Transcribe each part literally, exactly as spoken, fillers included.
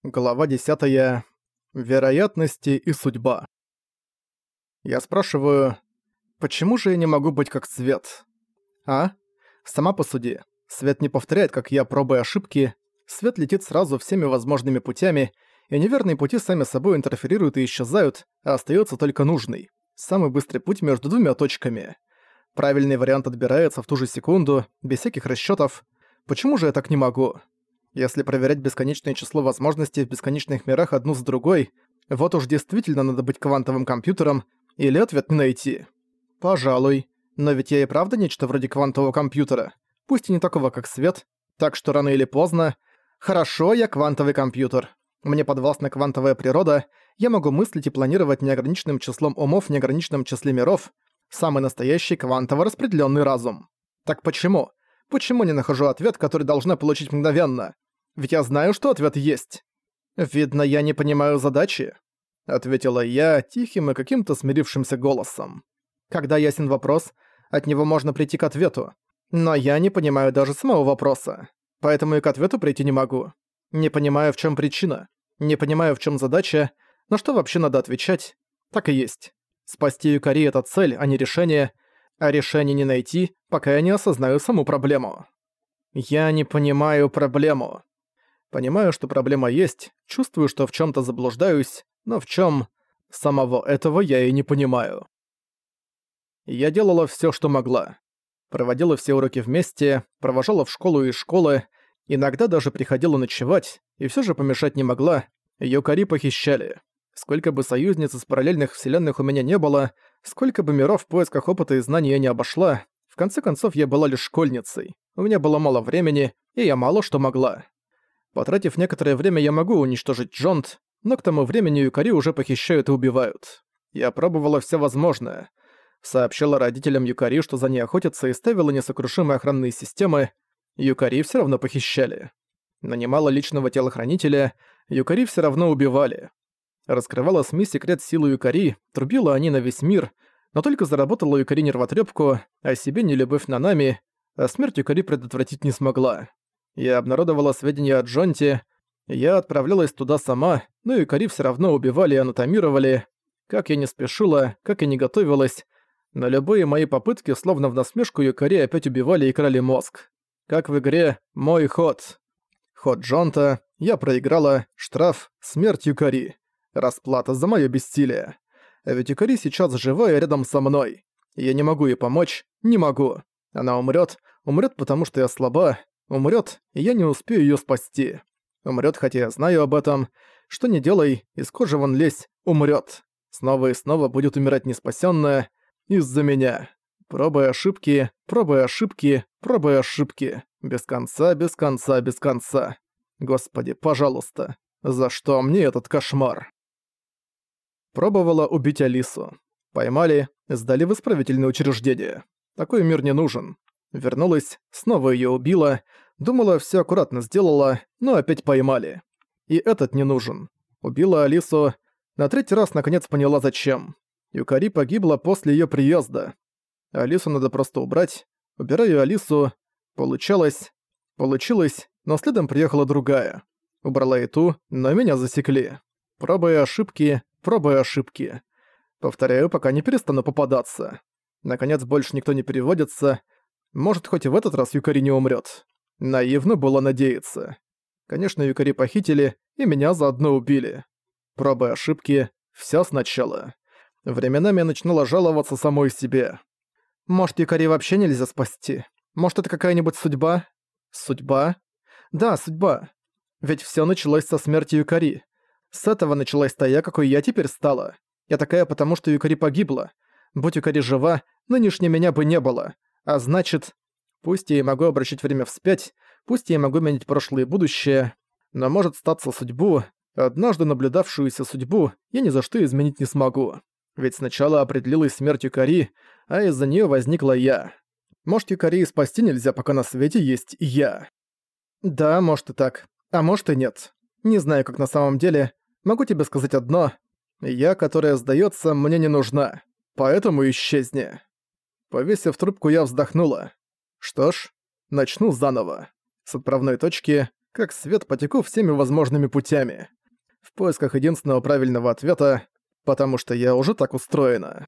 Глава десятая. Вероятности и судьба. Я спрашиваю, почему же я не могу быть как свет? А? Сама посуди. Свет не повторяет, как я, пробуя ошибки. Свет летит сразу всеми возможными путями, и неверные пути сами собой интерферируют и исчезают, а остается только нужный. Самый быстрый путь между двумя точками. Правильный вариант отбирается в ту же секунду, без всяких расчётов. Почему же я так не могу? Если проверять бесконечное число возможностей в бесконечных мирах одну с другой, вот уж действительно надо быть квантовым компьютером, или ответ не найти. Пожалуй. Но ведь я и правда нечто вроде квантового компьютера. Пусть и не такого, как свет, так что рано или поздно... Хорошо, я квантовый компьютер. Мне подвластна квантовая природа, я могу мыслить и планировать неограниченным числом умов в неограниченном числе миров, самый настоящий квантово распределенный разум. Так почему? Почему не нахожу ответ, который должна получить мгновенно? Ведь я знаю, что ответ есть. Видно, я не понимаю задачи, ответила я тихим и каким-то смирившимся голосом. Когда ясен вопрос, от него можно прийти к ответу. Но я не понимаю даже самого вопроса, поэтому и к ответу прийти не могу. Не понимаю, в чем причина, не понимаю, в чем задача, на что вообще надо отвечать. Так и есть. Спасти Юкари — это цель, а не решение, а решение не найти, пока я не осознаю саму проблему. Я не понимаю проблему. Понимаю, что проблема есть, чувствую, что в чём-то заблуждаюсь, но в чём самого этого я и не понимаю. Я делала всё, что могла. Проводила все уроки вместе, провожала в школу и из школы, иногда даже приходила ночевать, и всё же помешать не могла, Юкари похищали. Сколько бы союзниц из параллельных вселенных у меня не было, сколько бы миров в поисках опыта и знаний я не обошла, в конце концов я была лишь школьницей. У меня было мало времени, и я мало что могла. Потратив некоторое время, я могу уничтожить Джонт, но к тому времени Юкари уже похищают и убивают. Я пробовала всё возможное. Сообщила родителям Юкари, что за ней охотятся, и ставила несокрушимые охранные системы. Юкари всё равно похищали. Нанимала личного телохранителя, Юкари всё равно убивали. Раскрывала СМИ секрет силы Юкари, трубила они на весь мир, но только заработала Юкари нервотрепку, а себе нелюбовь на Нами, а смерть Юкари предотвратить не смогла. Я обнародовала сведения о Джонте, я отправлялась туда сама, но Юкари всё равно убивали и анатомировали. Как я не спешила, как и не готовилась, но любые мои попытки, словно в насмешку, Юкари опять убивали и крали мозг. Как в игре «Мой ход». Ход Джонта, я проиграла, штраф, смерть Юкари. Расплата за моё бессилие. А ведь Юкари сейчас жива и рядом со мной. Я не могу ей помочь, не могу. Она умрёт, умрёт, потому что я слаба, умрёт, и я не успею её спасти. Умрёт, хотя я знаю об этом. Что не делай, из кожи вон лезь, умрёт. Снова и снова будет умирать неспасённая из-за меня. Пробуя ошибки, пробуя ошибки, пробуя ошибки. Без конца, без конца, без конца. Господи, пожалуйста, за что мне этот кошмар? Пробовала убить Алису. Поймали, сдали в исправительное учреждение. Такой мир не нужен. Вернулась, снова её убила, думала, всё аккуратно сделала, но опять поймали. И этот не нужен. Убила Алису, на третий раз наконец поняла зачем. Юкари погибла после её приезда. Алису надо просто убрать. Убираю Алису. Получалось. Получилось, но следом приехала другая. Убрала и ту, но меня засекли. Пробуя ошибки, пробуя ошибки. Повторяю, пока не перестану попадаться. Наконец, больше никто не переводится. Может, хоть и в этот раз Юкари не умрёт. Наивно было надеяться. Конечно, Юкари похитили, и меня заодно убили. Пробуя ошибки, всё сначала. Временами я начинала жаловаться самой себе. Может, Юкари вообще нельзя спасти? Может, это какая-нибудь судьба? Судьба? Да, судьба. Ведь всё началось со смерти Юкари. С этого началась та я, какой я теперь стала. Я такая, потому что Юкари погибла. Будь Юкари жива, нынешней меня бы не было. А значит, пусть я и могу обращать время вспять, пусть я и могу менять прошлое и будущее, но может статься судьбу, однажды наблюдавшуюся судьбу, я ни за что изменить не смогу. Ведь сначала определилась смерть Юкари, а из-за неё возникла я. Может, Юкари и спасти нельзя, пока на свете есть я. Да, может и так, а может и нет. Не знаю, как на самом деле. Могу тебе сказать одно. Я, которая сдаётся, мне не нужна. Поэтому исчезни. Повесив трубку, я вздохнула. Что ж, начну заново. С отправной точки, как свет, потеку всеми возможными путями. поисках единственного правильного ответа, потому что я уже так устроена.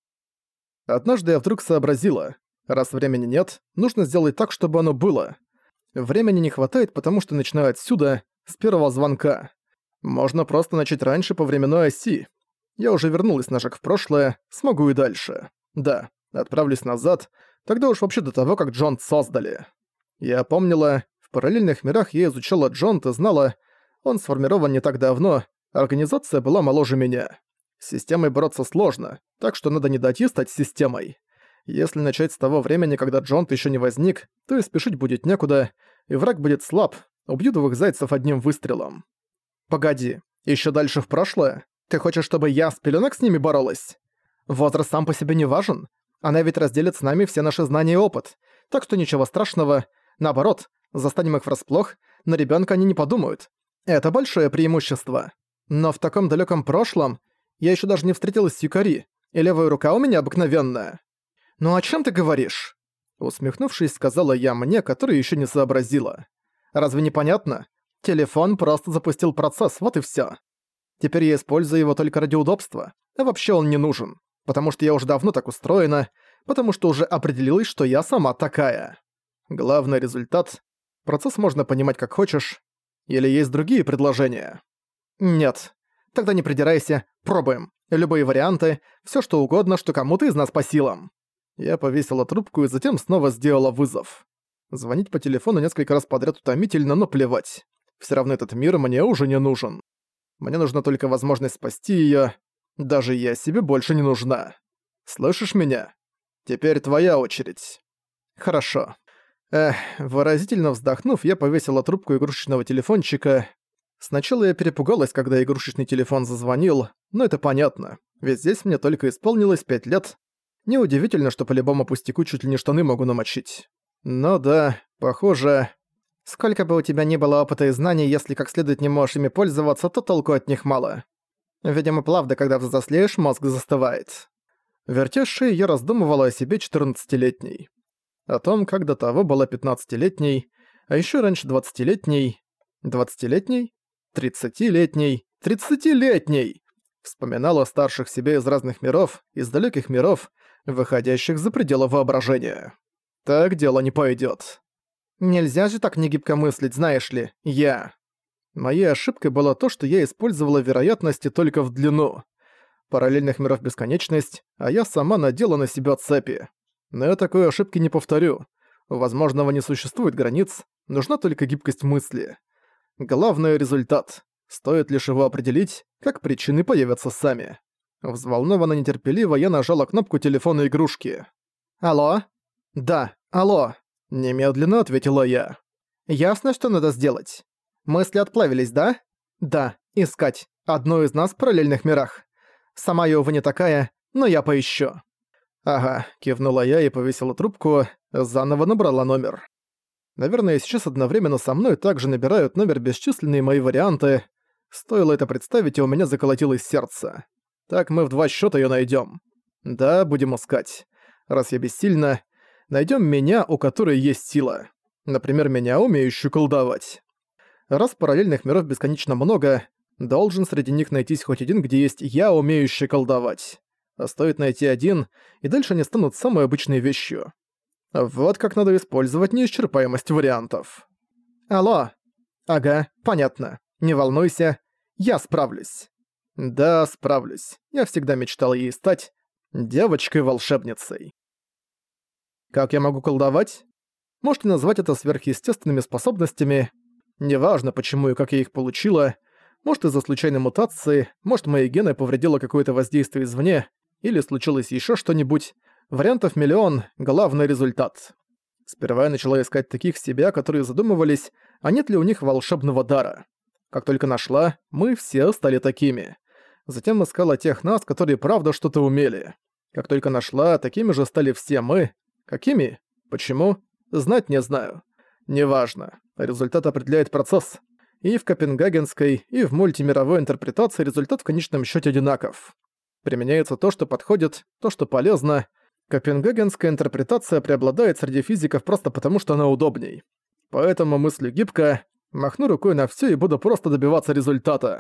Однажды я вдруг сообразила, раз времени нет, нужно сделать так, чтобы оно было. Времени не хватает, потому что начинаю отсюда, с первого звонка. Можно просто начать раньше по временной оси. Я уже вернулась на шаг в прошлое, смогу и дальше. Да, отправлюсь назад, тогда уж вообще до того, как Джонт создали. Я помнила, в параллельных мирах я изучала Джонт и знала, он сформирован не так давно, организация была моложе меня. С системой бороться сложно, так что надо не дойти стать системой. Если начать с того времени, когда Джонт еще не возник, то и спешить будет некуда, и враг будет слаб, убью двух зайцев одним выстрелом. Погоди, еще дальше в прошлое? Ты хочешь, чтобы я с пеленок с ними боролась? Возраст сам по себе не важен. Она ведь разделит с нами все наши знания и опыт. Так что ничего страшного. Наоборот, застанем их врасплох, на ребенка они не подумают. Это большое преимущество. Но в таком далеком прошлом я еще даже не встретилась с Юкари, и левая рука у меня обыкновенная. «Ну о чем ты говоришь?» Усмехнувшись, сказала я мне, которая еще не сообразила. «Разве не понятно? Телефон просто запустил процесс, вот и все. Теперь я использую его только ради удобства, а вообще он не нужен, потому что я уже давно так устроена, потому что уже определилась, что я сама такая. Главный результат — процесс можно понимать как хочешь, или есть другие предложения?» «Нет. Тогда не придирайся, пробуем. Любые варианты, все что угодно, что кому-то из нас по силам». Я повесила трубку и затем снова сделала вызов. Звонить по телефону несколько раз подряд утомительно, но плевать. Все равно этот мир мне уже не нужен. Мне нужна только возможность спасти её. Даже я себе больше не нужна. Слышишь меня? Теперь твоя очередь. Хорошо. Эх, выразительно вздохнув, я повесила трубку игрушечного телефончика. Сначала я перепугалась, когда игрушечный телефон зазвонил, но это понятно, ведь здесь мне только исполнилось пять лет. Неудивительно, что по любому пустяку чуть ли не штаны могу намочить. Но да, похоже... Сколько бы у тебя ни было опыта и знаний, если как следует не можешь ими пользоваться, то толку от них мало. Видимо, правда, когда взрослеешь, мозг застывает. Вертя шею, я раздумывала о себе четырнадцатилетней. О том, как до того была пятнадцатилетней, а ещё раньше двадцатилетней, двадцатилетней, тридцатилетней, тридцатилетней. Вспоминала старших себя из разных миров, из далеких миров, выходящих за пределы воображения. Так дело не пойдёт. Нельзя же так негибко мыслить, знаешь ли, я. Моей ошибкой было то, что я использовала вероятности только в длину. Параллельных миров бесконечность, а я сама надела на себя цепи. Но я такой ошибки не повторю. У возможного не существует границ, нужна только гибкость мысли. Главный результат. Стоит лишь его определить, как причины появятся сами. Взволнованно нетерпеливо я нажала кнопку телефона игрушки. «Алло?» «Да, алло!» Немедленно ответила я. «Ясно, что надо сделать. Мысли отплавились, да?» «Да, искать. Одну из нас в параллельных мирах. Сама я, увы, не такая, но я поищу». «Ага», кивнула я и повесила трубку, заново набрала номер. Наверное, сейчас одновременно со мной также набирают номер бесчисленные мои варианты. Стоило это представить, и у меня заколотилось сердце. Так мы в два счета её найдём. Да, будем искать. Раз я бессильна, найдём меня, у которой есть сила. Например, меня, умеющую колдовать. Раз параллельных миров бесконечно много, должен среди них найтись хоть один, где есть я, умеющий колдовать. А стоит найти один, и дальше они станут самой обычной вещью. Вот как надо использовать неисчерпаемость вариантов. «Алло!» «Ага, понятно. Не волнуйся, я справлюсь». «Да, справлюсь. Я всегда мечтал ей стать девочкой-волшебницей». Как я могу колдовать? Можете назвать это сверхъестественными способностями. Неважно, почему и как я их получила. Может, из-за случайной мутации, может, мои гены повредило какое-то воздействие извне, или случилось еще что-нибудь. Вариантов миллион, главный результат. Сперва я начала искать таких себя, которые задумывались, а нет ли у них волшебного дара. Как только нашла, мы все стали такими. Затем искала тех нас, которые правда что-то умели. Как только нашла, такими же стали все мы. Какими? Почему? Знать не знаю. Неважно. Результат определяет процесс. И в копенгагенской, и в мультимировой интерпретации результат в конечном счете одинаков. Применяется то, что подходит, то, что полезно. Копенгагенская интерпретация преобладает среди физиков просто потому, что она удобней. Поэтому мыслю гибко, махну рукой на всё и буду просто добиваться результата.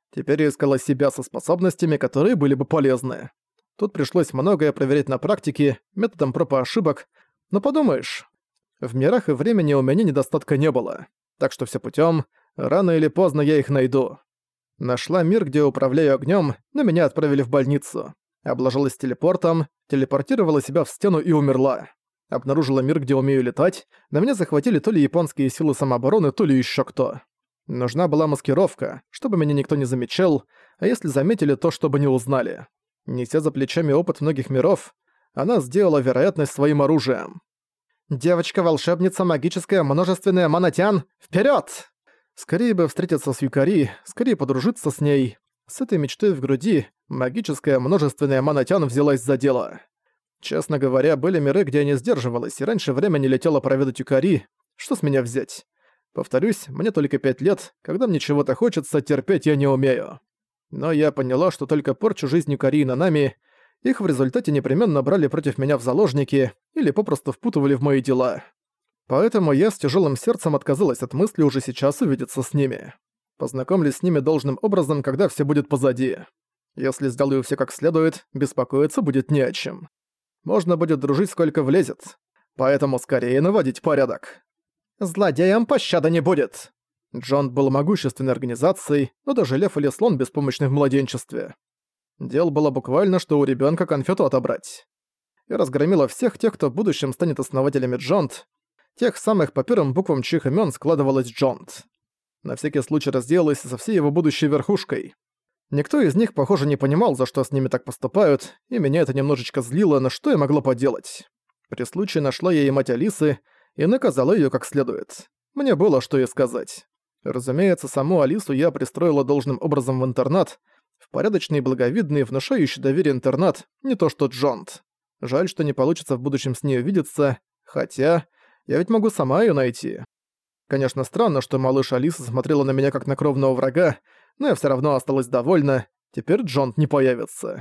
Теперь я искала себя со способностями, которые были бы полезны. Тут пришлось многое проверять на практике, методом проб и ошибок. Но подумаешь, в мирах и времени у меня недостатка не было. Так что все путем, рано или поздно я их найду. Нашла мир, где управляю огнем, но меня отправили в больницу. Обложилась телепортом, телепортировала себя в стену и умерла. Обнаружила мир, где умею летать, на меня захватили то ли японские силы самообороны, то ли еще кто. Нужна была маскировка, чтобы меня никто не замечал, а если заметили, то чтобы не узнали. Неся за плечами опыт многих миров, она сделала вероятность своим оружием. «Девочка-волшебница, магическая, множественная Манатян, вперед! Скорее бы встретиться с Юкари, скорее подружиться с ней. С этой мечтой в груди магическая, множественная Манатян взялась за дело. Честно говоря, были миры, где я не сдерживалась, и раньше времени летела проведать Юкари. Что с меня взять? Повторюсь, мне только пять лет, когда мне чего-то хочется, терпеть я не умею. Но я поняла, что только порчу жизнь Юкари и Нанами, их в результате непременно брали против меня в заложники или попросту впутывали в мои дела. Поэтому я с тяжелым сердцем отказалась от мысли уже сейчас увидеться с ними. Познакомлюсь с ними должным образом, когда все будет позади. Если сделаю все как следует, беспокоиться будет не о чем. Можно будет дружить сколько влезет. Поэтому скорее наводить порядок. Злодеям пощады не будет. Джонт был могущественной организацией, но даже лев или слон беспомощны в младенчестве. Дело было буквально, что у ребенка конфету отобрать. И разгромила всех тех, кто в будущем станет основателями Джонт. Тех самых, по первым буквам чьих имён складывалось Джонт. На всякий случай разделалась со всей его будущей верхушкой. Никто из них, похоже, не понимал, за что с ними так поступают, и меня это немножечко злило, но что я могла поделать? При случае нашла я и мать Алисы, и наказала её как следует. Мне было что ей сказать. Разумеется, саму Алису я пристроила должным образом в интернат, в порядочный, благовидный, внушающий доверие интернат, не то что Джонт. Жаль, что не получится в будущем с ней увидеться, хотя я ведь могу сама её найти. Конечно, странно, что малыш Алиса смотрела на меня как на кровного врага, но я всё равно осталась довольна, теперь Джонт не появится.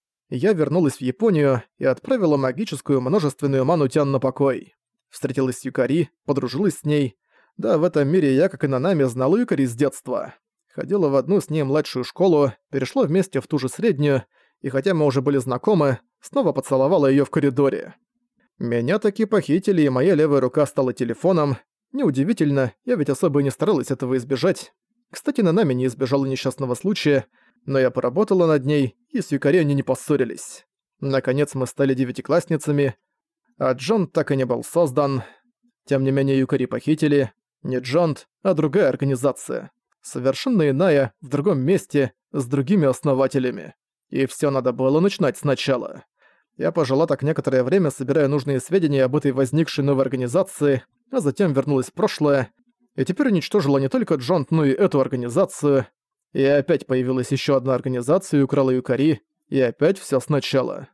Я вернулась в Японию и отправила магическую множественную Манутян на покой. Встретилась с Юкари, подружилась с ней. Да, в этом мире я, как и Нанами, знала Юкари с детства. Ходила в одну с ней младшую школу, перешла вместе в ту же среднюю, и хотя мы уже были знакомы, снова поцеловала её в коридоре. Меня таки похитили, и моя левая рука стала телефоном. Неудивительно, я ведь особо и не старалась этого избежать. Кстати, Нанами не избежала несчастного случая, но я поработала над ней, и с Юкари они не поссорились. Наконец мы стали девятиклассницами, а Джонт так и не был создан. Тем не менее Юкари похитили. Не Джонт, а другая организация. Совершенно иная, в другом месте, с другими основателями. И всё надо было начинать сначала. Я пожила так некоторое время, собирая нужные сведения об этой возникшей новой организации, а затем вернулась в прошлое, и теперь уничтожила не только Джонт, но и эту организацию. И опять появилась ещё одна организация и украла Юкари, и опять всё сначала.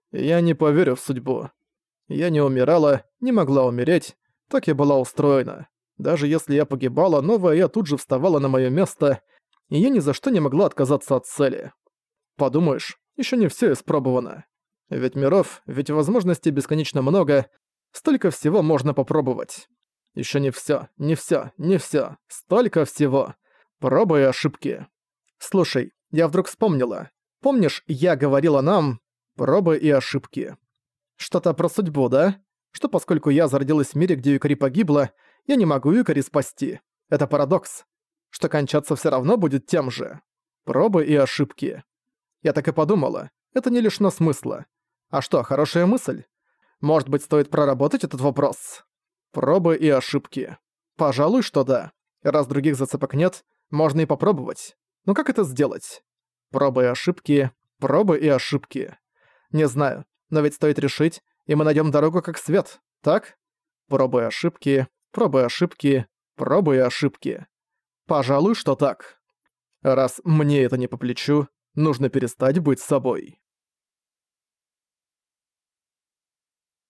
Я не поверю в судьбу. Я не умирала, не могла умереть, так я была устроена. Даже если я погибала, новая я тут же вставала на моё место, и я ни за что не могла отказаться от цели. Подумаешь, ещё не всё испробовано. Ведь миров, ведь возможностей бесконечно много, столько всего можно попробовать. Ещё не всё, не всё, не всё, столько всего. Пробы и ошибки. Слушай, я вдруг вспомнила. Помнишь, я говорила нам пробы и ошибки? Что-то про судьбу, да? Что поскольку я зародилась в мире, где Юкари погибла, я не могу Юкари спасти. Это парадокс. Что кончаться всё равно будет тем же. Пробы и ошибки. Я так и подумала. Это не лишено смысла. А что, хорошая мысль? Может быть, стоит проработать этот вопрос? Пробы и ошибки. Пожалуй, что да. Раз других зацепок нет, можно и попробовать. Но как это сделать? Пробы и ошибки, пробы и ошибки. Не знаю, но ведь стоит решить, и мы найдем дорогу как свет, так? Пробы и ошибки, пробы и ошибки, пробы и ошибки. Пожалуй, что так. Раз мне это не по плечу, нужно перестать быть собой.